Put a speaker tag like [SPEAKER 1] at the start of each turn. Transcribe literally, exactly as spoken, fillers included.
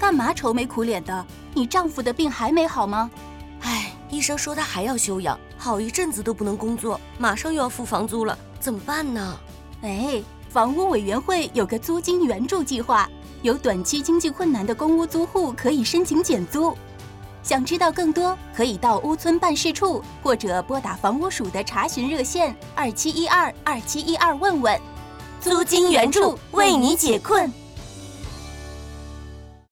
[SPEAKER 1] 干嘛愁眉苦脸的？你丈夫的病还没好吗？
[SPEAKER 2] 唉，医生说他还要休养，好一阵子都不能工作，马上又要付房租了，怎么办呢？
[SPEAKER 1] 哎，房屋委员会有个租金援助计划，有短期经济困难的公屋租户可以申请减租。想知道更多，可以到屋村办事处或者拨打房屋署的查询热线二七一二二七一二问问。
[SPEAKER 2] 租金援助为你解困。